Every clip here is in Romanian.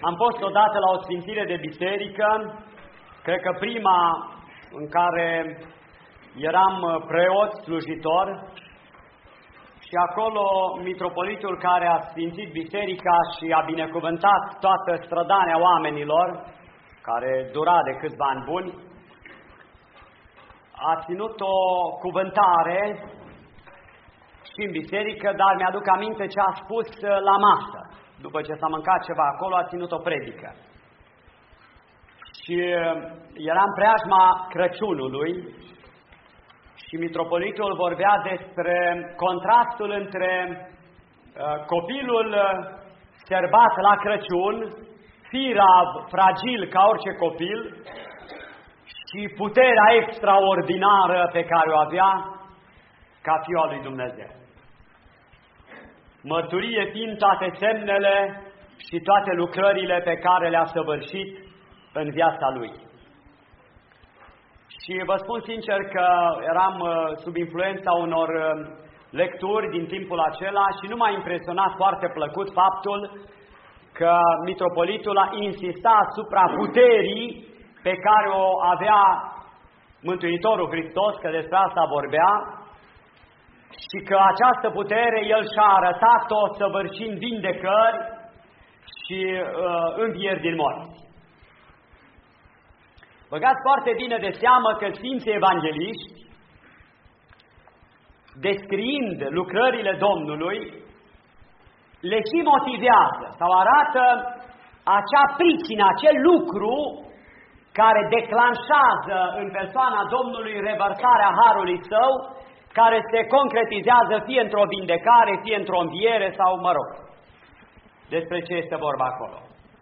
Am fost odată la o sfințire de biserică, cred că prima în care eram preot, slujitor, și acolo mitropolitul care a sfințit biserica și a binecuvântat toată strădania oamenilor, care dura de câțiva ani buni, a ținut o cuvântare și în biserică, dar mi-aduc aminte ce a spus la masă. După ce s-a mâncat ceva acolo, a ținut o predică. Și era în preajma Crăciunului și mitropolitul vorbea despre contrastul între copilul sărbat la Crăciun, firav, fragil ca orice copil, și puterea extraordinară pe care o avea ca Fiul al lui Dumnezeu. Mărturie fiind toate semnele și toate lucrările pe care le-a săvârșit în viața lui. Și vă spun sincer că eram sub influența unor lecturi din timpul acela și nu m-a impresionat foarte plăcut faptul că mitropolitul a insistat asupra puterii pe care o avea Mântuitorul Hristos, că despre asta vorbea, și că această putere El și-a arătat-o săvârșind vindecări și învieri din morți. Băgați foarte bine de seamă că Sfinții Evangeliști, descriind lucrările Domnului, le și motivează sau arată acea pricină, acel lucru care declanșează în persoana Domnului revărsarea harului Său, care se concretizează fie într-o vindecare, fie într-o înviere sau, mă rog, despre ce este vorba acolo.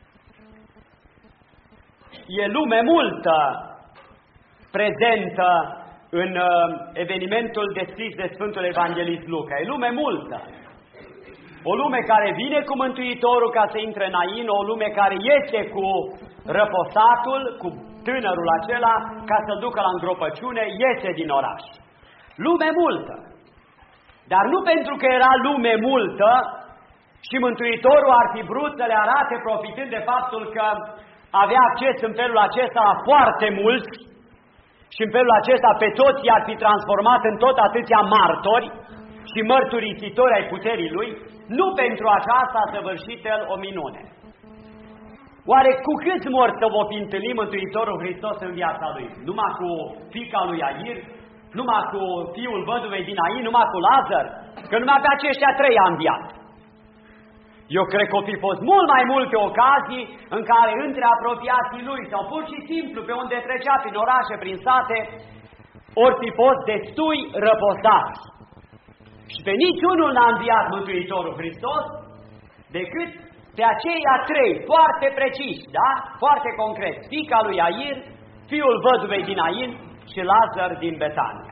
E lume multă prezentă în evenimentul descris de Sfântul Evanghelist Luca. E lume multă. O lume care vine cu Mântuitorul ca să intre în Ain, o lume care iese cu răposatul, cu tânărul acela, ca să-l ducă la îngropăciune, iese din oraș. Lume multă. Dar nu pentru că era lume multă și Mântuitorul ar fi vrut să le arate, profitând de faptul că avea acces în felul acesta la foarte mulți și în felul acesta pe toți i-ar fi transformat în tot atâția martori și mărturisitori ai puterii Lui, nu pentru aceasta a săvârșit El o minune. Oare cu câți morți să vă fi întâlnit Mântuitorul Hristos în viața Lui? Numai cu fiica lui Iair? Numai cu fiul văduvei din Ain? Numai cu Lazar? Că numai pe aceștia trei a înviat. Eu cred că o fi fost mult mai multe ocazii în care între apropiații Lui sau pur și simplu pe unde trecea prin orașe, prin sate, ori fi fost destui răposați. Și pe niciunul n-a înviat Mântuitorul Hristos decât pe aceia trei, foarte preciși, da? Foarte concret. Fiica lui Iair, fiul văduvei din Ain și Lazar din Betania.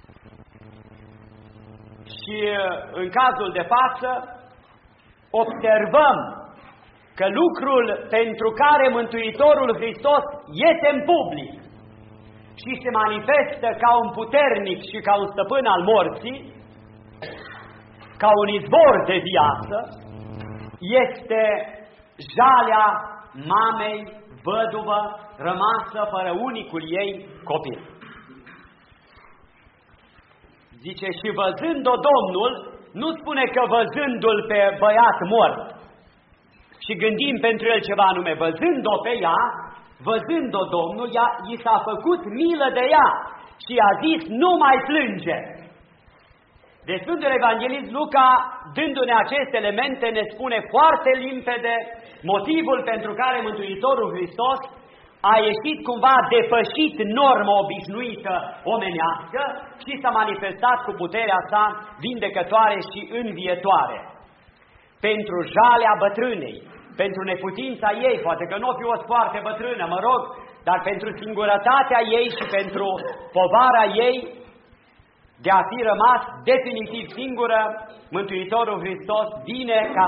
Și în cazul de față observăm că lucrul pentru care Mântuitorul Hristos iese în public și se manifestă ca un puternic și ca un stăpân al morții, ca un izvor de viață, este jalea mamei văduvă rămasă fără unicul ei copil. Zice, și văzând-o Domnul, nu spune că văzându-l pe băiat mort și gândim pentru el ceva anume, văzând-o pe ea, văzând-o Domnul, i s-a făcut milă de ea și i-a zis, nu mai plânge. De Sfântul Evanghelist Luca, dându-ne aceste elemente, ne spune foarte limpede motivul pentru care Mântuitorul Hristos a ieșit cumva depășit norma obișnuită omenească și s-a manifestat cu puterea sa vindecătoare și învietoare. Pentru jalea bătrânei, pentru neputința ei, poate că nu o fi fost foarte bătrână, mă rog, dar pentru singurătatea ei și pentru povara ei de a fi rămas definitiv singură, Mântuitorul Hristos vine ca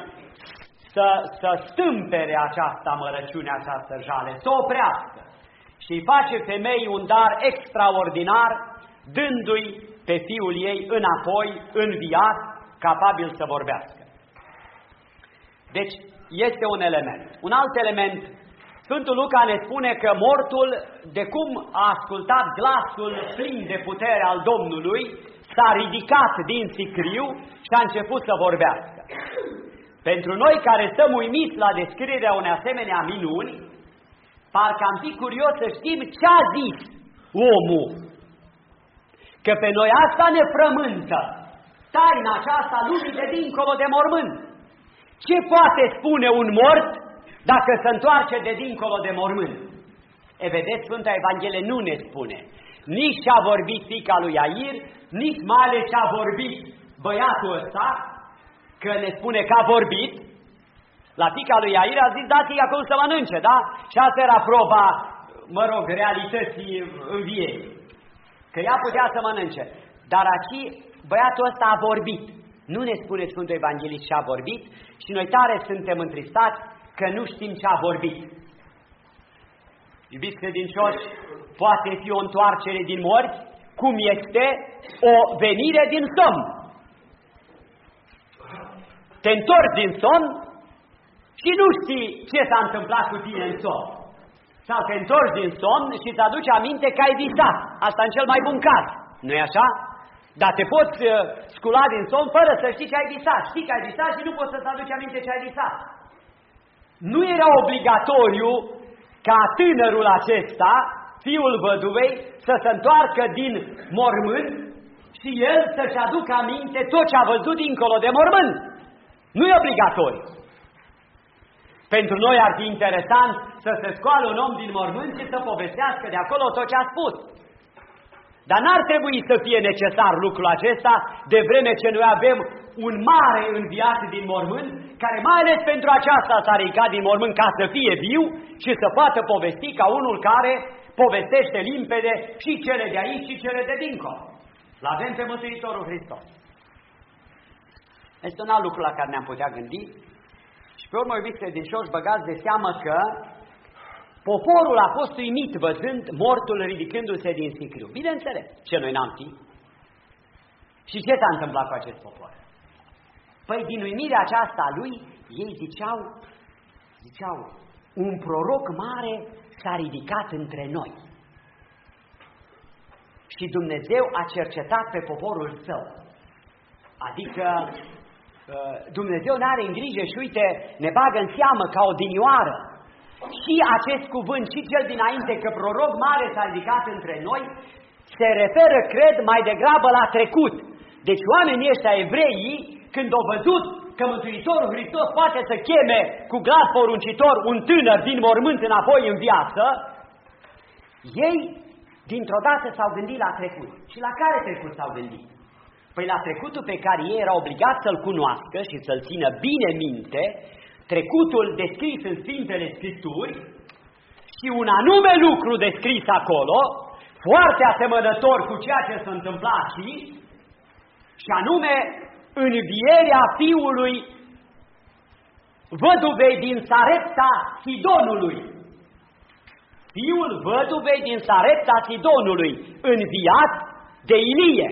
să stâmpere această amărăciune, această jale, să oprească și îi face femeii un dar extraordinar, dându-i pe fiul ei înapoi, înviat, capabil să vorbească. Deci este un element. Un alt element, Sfântul Luca ne spune că mortul, de cum a ascultat glasul plin de putere al Domnului, s-a ridicat din sicriu și a început să vorbească. Pentru noi care stăm uimiți la descrierea unei asemenea minuni, parcă am fi curios să știm ce a zis omul. Că pe noi asta ne frământă, taina aceasta lumii de dincolo de mormânt. Ce poate spune un mort dacă se întoarce de dincolo de mormânt? Vedeți, Sfânta Evanghelie nu ne spune. Nici ce-a vorbit fiica lui Iair, nici mai ales ce-a vorbit băiatul ăsta, că ne spune că a vorbit. La fiica lui Iair a zis, dați-i acum să mănânce, da? Și asta era proba, realității învierii. Că ea putea să mănânce. Dar aici băiatul ăsta a vorbit. Nu ne spune Sfântul Evanghelist ce a vorbit și noi tare suntem întristați că nu știm ce a vorbit. Iubiți credincioși, poate fi o întoarcere din morți, cum este o venire din somn. Te întorci din somn și nu știi ce s-a întâmplat cu tine în somn. Sau te întorci din somn și îți aduci aminte că ai visat. Asta în cel mai bun caz. Nu-i așa? Dar te poți scula din somn fără să știi ce ai visat. Știi că ai visat și nu poți să-ți aduci aminte ce ai visat. Nu era obligatoriu ca tânărul acesta, fiul văduvei, să se întoarcă din mormânt și el să-și aducă aminte tot ce a văzut dincolo de mormânt. Nu e obligatoriu. Pentru noi ar fi interesant să se scoală un om din mormânt și să povestească de acolo tot ce a spus. Dar n-ar trebui să fie necesar lucrul acesta, de vreme ce noi avem un mare înviat din mormânt, care mai ales pentru aceasta s-a ridicat din mormânt ca să fie viu și să poată povesti ca unul care povestește limpede și cele de aici și cele de dincolo. L-avem pe Mântuitorul Hristos. Este un alt lucru la care ne-am putea gândi și pe urmă, iubiți credincioși, băgați de seamă că poporul a fost uimit văzând mortul ridicându-se din sicriu. Bineînțeles, ce noi n-am fi? Și ce s-a întâmplat cu acest popor? Păi din uimirea aceasta a lui, ei ziceau, un proroc mare s-a ridicat între noi. Și Dumnezeu a cercetat pe poporul său. Adică Dumnezeu n-are în grijă și uite, ne bagă în seamă ca o dinioară. Și acest cuvânt, și cel dinainte, că proroc mare s-a ridicat între noi, se referă, cred, mai degrabă la trecut. Deci oamenii ăștia evreii, când au văzut că Mântuitorul Hristos poate să cheme cu glas poruncitor un tânăr din mormânt înapoi în viață, ei dintr-o dată s-au gândit la trecut. Și la care trecut s-au gândit? Păi la trecutul pe care ei erau obligați să-l cunoască și să-l țină bine minte, trecutul descris în Sfintele Scripturi și un anume lucru descris acolo, foarte asemănător cu ceea ce se întâmpla aici, și anume învierea fiului văduvei din Sarepta Sidonului. Fiul văduvei din Sarepta Sidonului, înviat de Ilie.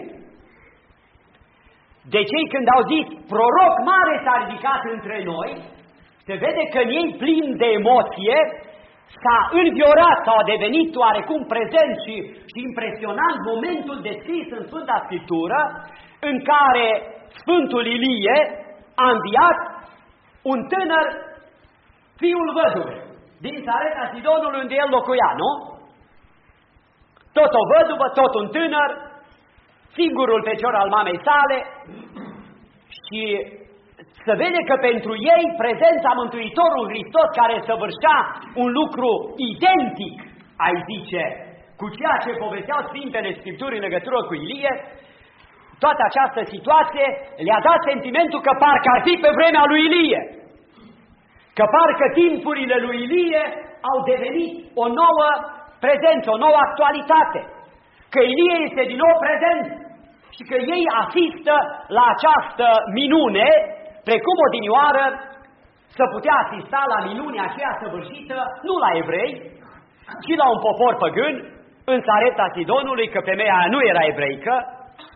De cei când au zis, proroc mare s-a ridicat între noi, se vede că în ei plin de emoție s-a înviorat sau a devenit oarecum prezent și impresionant momentul descris în Sfânta Scriptură în care Sfântul Ilie a înviat un tânăr, fiul văduvei, din Sarepta Sidonului unde el locuia, nu? Tot o văduvă, tot un tânăr, singurul fecior al mamei sale și se vede că pentru ei prezența Mântuitorului Hristos care săvârșea un lucru identic, ai zice, cu ceea ce povesteau Sfintele Scripturi în legătură cu Ilie, toată această situație le-a dat sentimentul că parcă ar fi pe vremea lui Ilie, că parcă timpurile lui Ilie au devenit o nouă prezență, o nouă actualitate, că Ilie este din nou prezent și că ei asistă la această minune, precum odinioară să putea asista la minunea aceea săvârșită, nu la evrei, ci la un popor păgân, în Sarepta Sidonului, că femeia nu era evreică.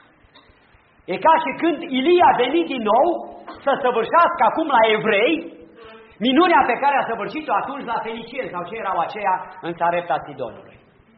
E ca și când Ilie a venit din nou să săvârșească acum la evrei Minunea pe care a săvârșit-o atunci la Fenicie sau ce erau aceia în Sarepta Sidonului.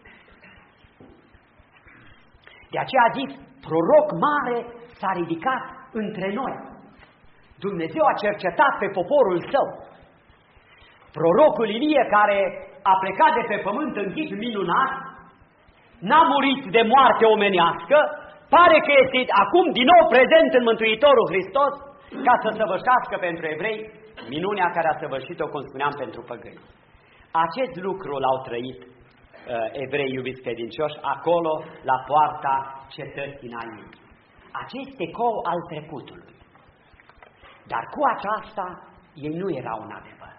De aceea a zis, proroc mare s-a ridicat între noi. Dumnezeu a cercetat pe poporul său. Prorocul Ilie, care a plecat de pe pământ în chip minunat, n-a murit de moarte omenească, pare că este acum din nou prezent în Mântuitorul Hristos ca să săvârșească pentru evrei minunea care a săvârșit-o, cum spuneam, pentru păgâni. Acest lucru l-au trăit evrei iubiți credincioși acolo, la poarta cetății Nain. Acest ecou al trecutului. Dar cu aceasta ei nu erau în adevăr.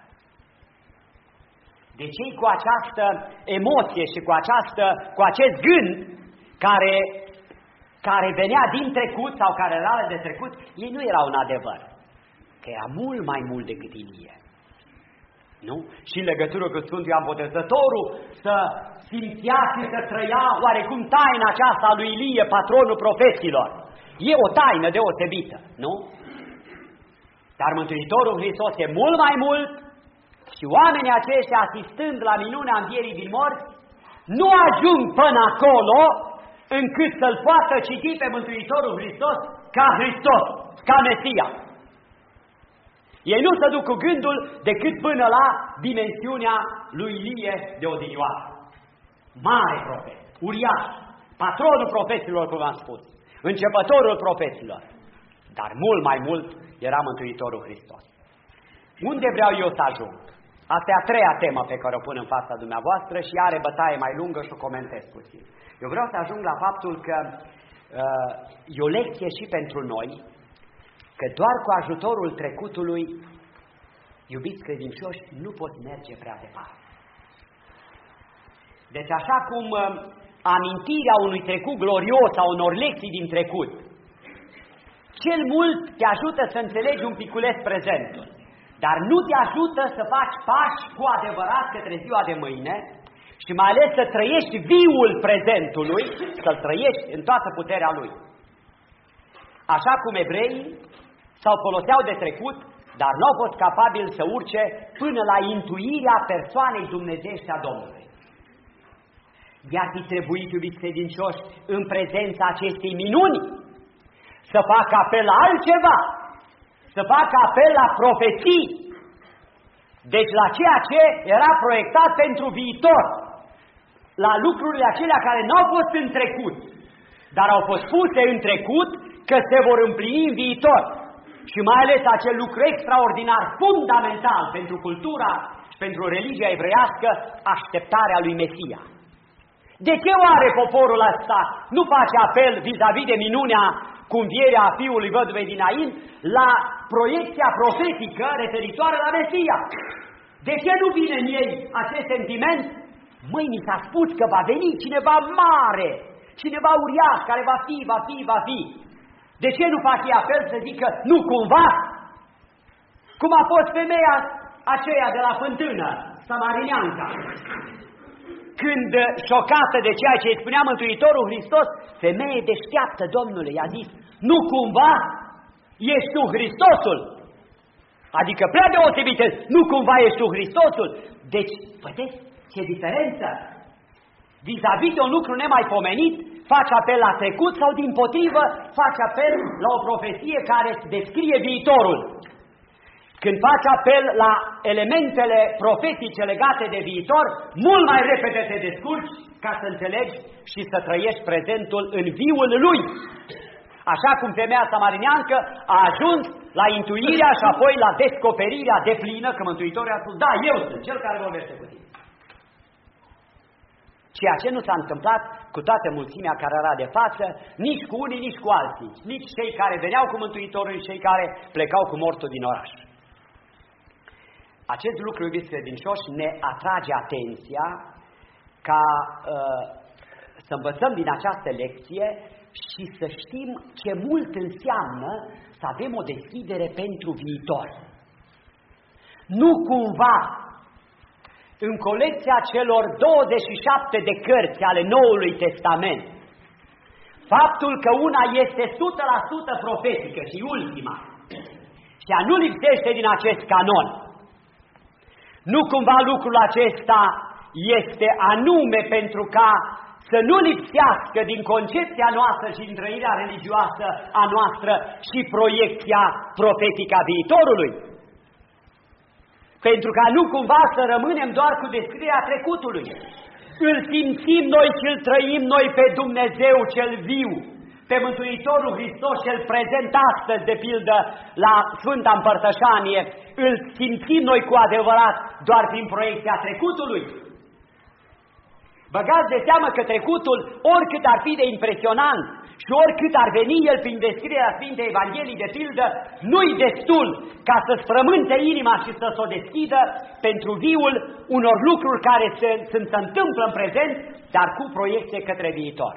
Deci ei cu această emoție și cu acest gând care venea din trecut sau care era de trecut, ei nu erau în adevăr. Că era mult mai mult decât Ilie. Nu? Și în legătură cu Sfântul Ioan Botezătorul să simțea și să trăia oarecum taina aceasta a lui Ilie, patronul profeților. E o taină deosebită, nu? Dar Mântuitorul Hristos e mult mai mult și oamenii aceștia, asistând la minunea învierii din morți, nu ajung până acolo încât să-L poată citi pe Mântuitorul Hristos ca Mesia. Ei nu se duc cu gândul decât până la dimensiunea lui Ilie de odinioară. Mare profet, uriaș, patronul profeților, cum am spus, începătorul profeților. Dar mult mai mult era Mântuitorul Hristos. Unde vreau eu să ajung? Asta e a treia temă pe care o pun în fața dumneavoastră și are bătaie mai lungă și o comentez puțin. Eu vreau să ajung la faptul că e o lecție și pentru noi, că doar cu ajutorul trecutului, iubiți credincioși, nu poți merge prea departe. Deci așa cum amintirea unui trecut glorios sau unor lecții din trecut, cel mult te ajută să înțelegi un piculeț prezentul, dar nu te ajută să faci pași cu adevărat către ziua de mâine și mai ales să trăiești viul prezentului, să-l trăiești în toată puterea lui. Așa cum evreii s-au foloseau de trecut, dar nu au fost capabili să urce până la intuirea persoanei dumnezeiești a Domnului. I-ar fi trebuit, iubiți credincioși, în prezența acestei minuni, să facă apel la altceva, să facă apel la profeții, deci la ceea ce era proiectat pentru viitor, la lucrurile acelea care nu au fost în trecut, dar au fost puse în trecut că se vor împlini în viitor. Și mai ales acel lucru extraordinar, fundamental pentru cultura și pentru religia evreiască, așteptarea lui Mesia. De ce oare poporul ăsta nu face apel vis-a-vis de minunea cu învierea fiului văduvei din Nain la proiecția profetică referitoare la Mesia? De ce nu vine în ei acest sentiment? Măi, mi s-a spus că va veni cineva mare, cineva uriaș, care va fi. De ce nu fac ei apel să zică, nu cumva? Cum a fost femeia aceea de la fântână, samarineanca, când, șocată de ceea ce îi spunea Mântuitorul Hristos, femeie deșteaptă, Domnule, i-a zis, nu cumva ești tu Hristosul? Adică prea deosebit, nu cumva ești tu Hristosul? Deci, vedeți ce diferență? Vis-a-vis de un lucru nemaipomenit, faci apel la trecut sau dimpotrivă faci apel la o profeție care descrie viitorul. Când faci apel la elementele profetice legate de viitor, mult mai repede te descurci ca să înțelegi și să trăiești prezentul în viul lui. Așa cum femeia samarineancă a ajuns la intuirea și apoi la descoperirea deplină, că Mântuitorul a spus, da, eu sunt cel care vorbește cu tine. Ceea ce nu s-a întâmplat cu toată mulțimea care era de față, nici cu unii, nici cu alții, nici cei care veneau cu Mântuitorul, nici cei care plecau cu mortul din oraș. Acest lucru, iubiți credincioși, ne atrage atenția ca să învățăm din această lecție și să știm ce mult înseamnă să avem o deschidere pentru viitor. Nu cumva în colecția celor 27 de cărți ale Noului Testament, faptul că una este 100% profetică și ultima, și ea nu lipsește din acest canon, Nu cumva lucrul acesta este anume pentru ca să nu lipsească din concepția noastră și din trăirea religioasă a noastră și proiecția profetică a viitorului? Pentru ca nu cumva să rămânem doar cu descrierea trecutului. Îl simțim noi și îl trăim noi pe Dumnezeu cel viu, pe Mântuitorul Hristos cel prezent astăzi, de pildă, la Sfânta Împărtășanie, îl simțim noi cu adevărat doar prin proiecția trecutului. Băgați de seamă că trecutul, oricât ar fi de impresionant și oricât ar veni el prin descrierea Sfintei Evangheliei, de pildă, nu-i destul ca să-ți frământe inima și să s-o deschidă pentru viul unor lucruri care se întâmplă în prezent, dar cu proiecție către viitor.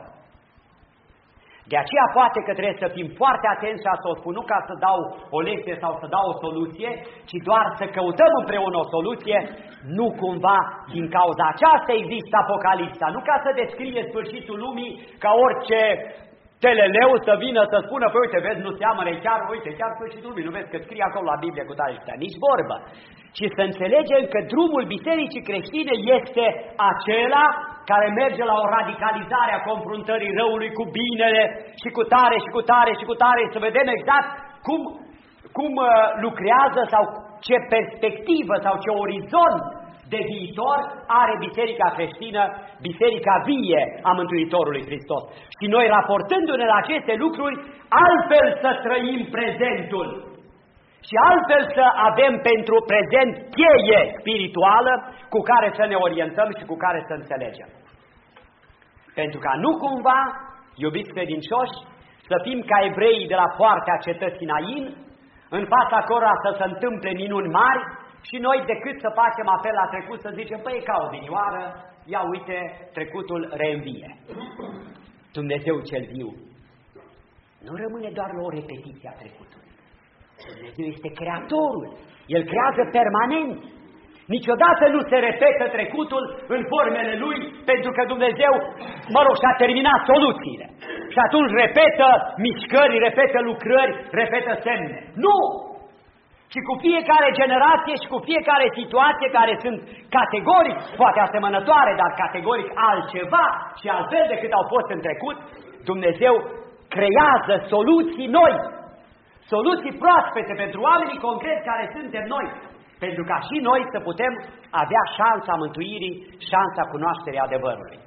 De aceea poate că trebuie să fim foarte atenți și să o spun, nu ca să dau o lecție sau să dau o soluție, ci doar să căutăm împreună o soluție, nu cumva din cauza aceasta există Apocalipsa, nu ca să descrie sfârșitul lumii, ca orice teleleu să vină să spună, păi uite, vezi, nu seamănă, chiar sfârșitul lumii, nu vezi că scrie acolo la Biblie cu tare și tare, nici vorbă. Ci să înțelegem că drumul bisericii creștine este acela care merge la o radicalizare a confruntării răului cu binele și cu tare și cu tare și cu tare, să vedem exact cum lucrează sau ce perspectivă sau ce orizont de viitor are biserica creștină, biserica vie a Mântuitorului Hristos. Și noi, raportându-ne la aceste lucruri, altfel să trăim prezentul și altfel să avem pentru prezent cheie spirituală cu care să ne orientăm și cu care să înțelegem. Pentru ca nu cumva, iubiți credincioși, să fim ca evreii de la poartea cetății Nain, în fața cărora să se întâmple minuni mari și noi decât să facem apel la trecut să zicem, păi e ca o dinioară, ia uite, trecutul reînvie. Dumnezeu cel viu nu rămâne doar la o repetiție a trecutului. Dumnezeu este Creatorul, El creează permanent. Niciodată nu se repetă trecutul în formele Lui, pentru că Dumnezeu, și-a terminat soluțiile. Și atunci repetă mișcări, repetă lucrări, repetă semne. Nu! Și cu fiecare generație și cu fiecare situație care sunt categoric, poate asemănătoare, dar categoric altceva și altfel decât au fost în trecut, Dumnezeu creează soluții noi, soluții proaspete pentru oamenii concreți care suntem noi, pentru ca și noi să putem avea șansa mântuirii, șansa cunoașterii adevărului.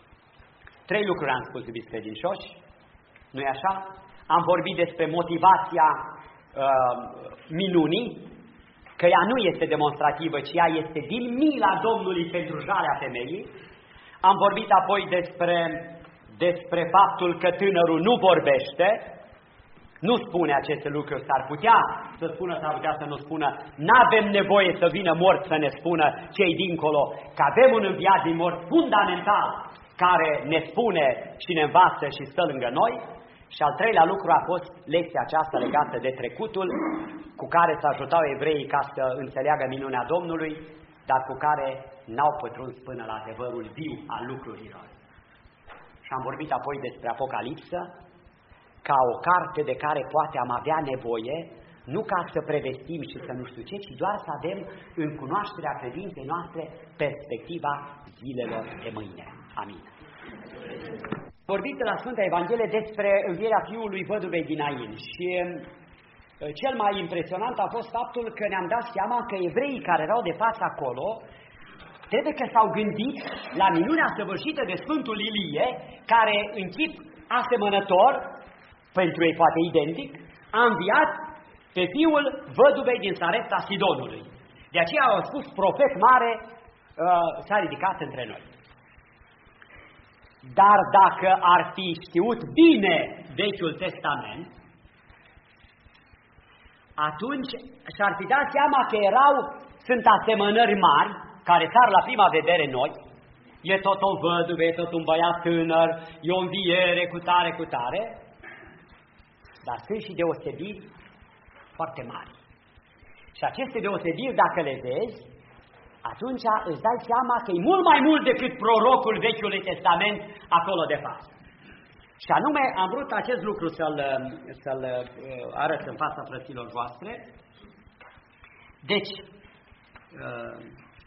3 lucruri am spus, iubiți credincioși, nu-i așa? Am vorbit despre motivația minunii, că ea nu este demonstrativă, ci ea este din mila Domnului pentru jalea femeii. Am vorbit apoi despre faptul că tânărul nu vorbește, nu spune aceste lucruri, s-ar putea să spună, s-ar putea să nu spună, n-avem nevoie să vină mort să ne spună cei dincolo, că avem un înviat din mort fundamental care ne spune și ne învață și stă lângă noi. Și al 3-lea lucru a fost lecția aceasta legată de trecutul, cu care să ajutau evreii ca să înțeleagă minunea Domnului, dar cu care n-au pătruns până la adevărul viu al lucrurilor. Și am vorbit apoi despre Apocalipsă, ca o carte de care poate am avea nevoie, nu ca să prevestim și să nu știu ce, ci doar să avem în cunoașterea credinței noastre perspectiva zilelor de mâine. Amin. Vorbit la Sfânta Evanghelie despre învierea fiului văduvei din Nain și cel mai impresionant a fost faptul că ne-am dat seama că evreii care erau de față acolo trebuie că s-au gândit la minunea săvârșită de Sfântul Ilie, care în chip asemănător, pentru ei poate identic, a înviat pe fiul văduvei din Sarepta Sidonului. De aceea au spus, profet mare s-a ridicat între noi. Dar dacă ar fi știut bine Vechiul Testament, atunci și-ar fi dat seama că sunt asemănări mari, care sar la prima vedere noi, e tot o văduvă, e tot un băiat tânăr, e o înviere cu tare, dar sunt și deosebiri foarte mari. Și aceste deosebiri, dacă le vezi, atunci îți dai seama că e mult mai mult decât prorocul Vechiului Testament acolo de față. Și anume, am vrut acest lucru să-l arăt în fața frăților voastre. Deci,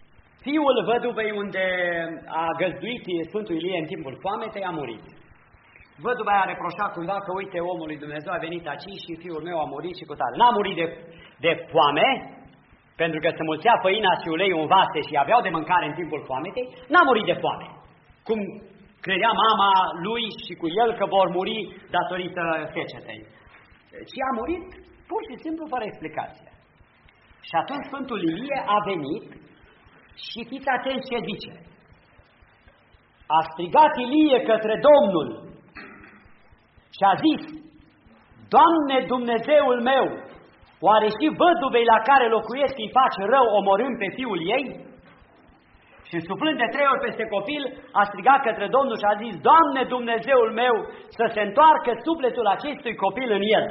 Fiul văduvei unde a găzduit Sfântul Ilie în timpul foametei a murit. Văduva a reproșat cumva că, uite, omul lui Dumnezeu a venit aici și fiul meu a murit și cu tare. N-a murit de foame, pentru că se mulțea făina și uleiul în vase și aveau de mâncare în timpul foametei, n-a murit de foame. Cum credea mama lui și cu el că vor muri datorită secetei. Și a murit pur și simplu fără explicație. Și atunci Sfântul Ilie a venit și fiți atenți ce zice. A strigat Ilie către Domnul și a zis: Doamne Dumnezeul meu, oare și văduvei la care locuiesc îi face rău omorând pe fiul ei? Și suflând de 3 ori peste copil, a strigat către Domnul și a zis: Doamne Dumnezeul meu, să se întoarcă sufletul acestui copil în el.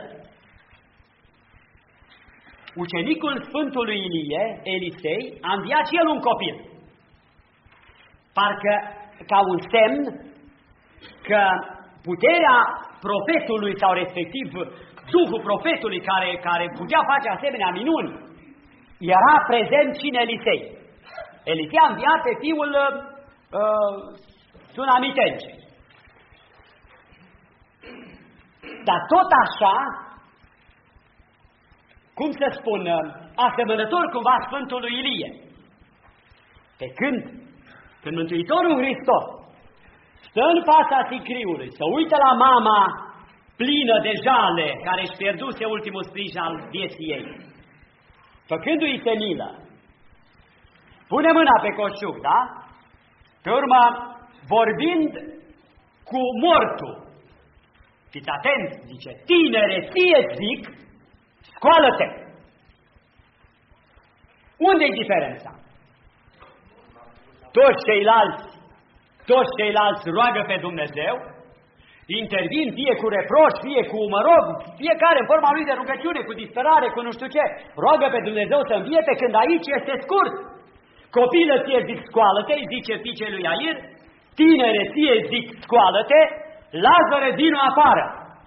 Ucenicul Sfântului Ilie, Elisei, a înviat și el un copil. Parcă ca un semn că puterea profetului sau respectiv Duhul profetului care putea face asemenea minuni era prezent și în Elisei. Elisei a înviat pe fiul Sunamitencei. Dar tot așa, cum să spun, asemănător cumva Sfântului Ilie. Pe când Mântuitorul Hristos stă în fața sicriului, să uită la mama plină de jale, care își pierduse ultimul sprijin al vieții ei, făcându-i se milă, pune mâna pe coșciuc, da? Pe urmă, vorbind cu mortul, fiți atenți, zice: Tinere, ție zic, scoală-te! Unde-i diferența? Toți ceilalți roagă pe Dumnezeu, intervin fie cu reproș, fie cu, fiecare în forma lui de rugăciune, cu disperare, cu nu știu ce, roagă pe Dumnezeu să învie, pe când aici este scurt. Copilă, ție zic, scoală-te, îi zice fiicei lui Iair, tinere, ție zic, scoală-te, Lazare, vino afară.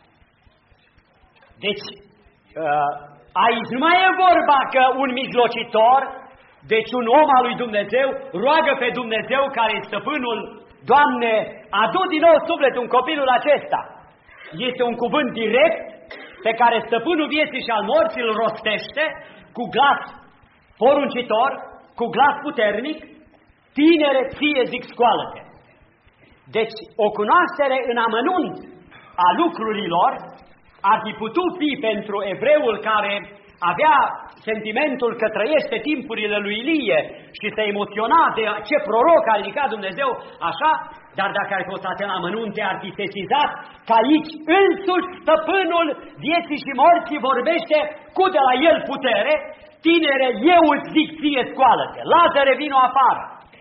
Deci, aici nu mai e vorba că un mijlocitor, deci un om al lui Dumnezeu, roagă pe Dumnezeu care e stăpânul: Doamne, adu din nou sufletul în copilul acesta. Este un cuvânt direct pe care stăpânul vieții și al morții îl rostește cu glas poruncitor, cu glas puternic: Tinere, ție zic, scoală-te. Deci, o cunoaștere în amănunt a lucrurilor ar fi putut fi pentru evreul care avea sentimentul că trăiește timpurile lui Ilie și se emociona de ce proroc a ridicat Dumnezeu așa, dar dacă ar fi fost atent la amănunte, ar fi sesizat că aici însuși stăpânul vieții și morții vorbește cu de la el putere: Tinere, eu îți zic ție, scoală-te, Lazare, vino afară.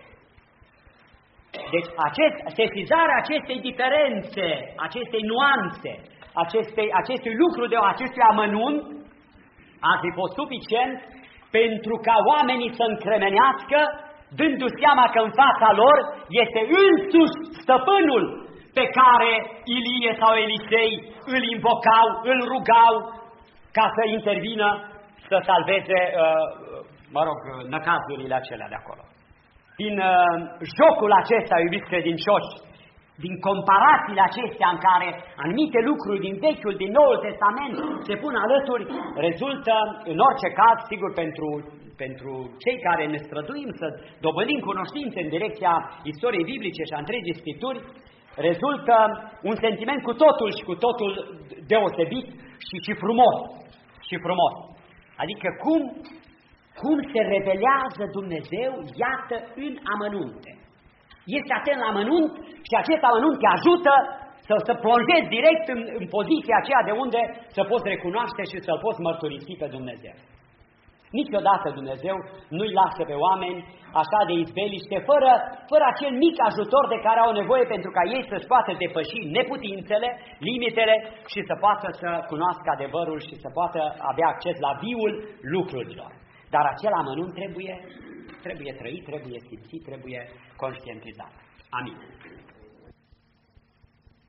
Deci sesizarea acestei diferențe, acestei nuanțe, acestui lucru, acestui amănunt, ar fi fost suficient pentru ca oamenii să încremenească, dându-și seama că în fața lor este însuși stăpânul pe care Ilie sau Elisei îl invocau, îl rugau ca să intervină, să salveze, năcazurile acelea de acolo. Din jocul acesta, iubiți credincioși, din comparațiile acestea în care anumite lucruri din Vechiul, din Noul Testament se pun alături, rezultă, în orice caz, sigur pentru cei care ne străduim să dobândim cunoștințe în direcția istoriei biblice și a întregii Scripturi, rezultă un sentiment cu totul și cu totul deosebit și frumos. Și frumos. Adică cum se revelează Dumnezeu, iată, în amănunte. Este atent la amănunt și acest amănunt te ajută să plonjezi direct în poziția aceea de unde să poți recunoaște și să-L poți mărturisi pe Dumnezeu. Niciodată Dumnezeu nu-i lasă pe oameni așa de izbeliște, fără acel mic ajutor de care au nevoie pentru ca ei să-și poată depăși neputințele, limitele și să poată să cunoască adevărul și să poată avea acces la viul lucrurilor. Dar acel amănunt trebuie trăit, trebuie simțit, trebuie conștientizat. Amin.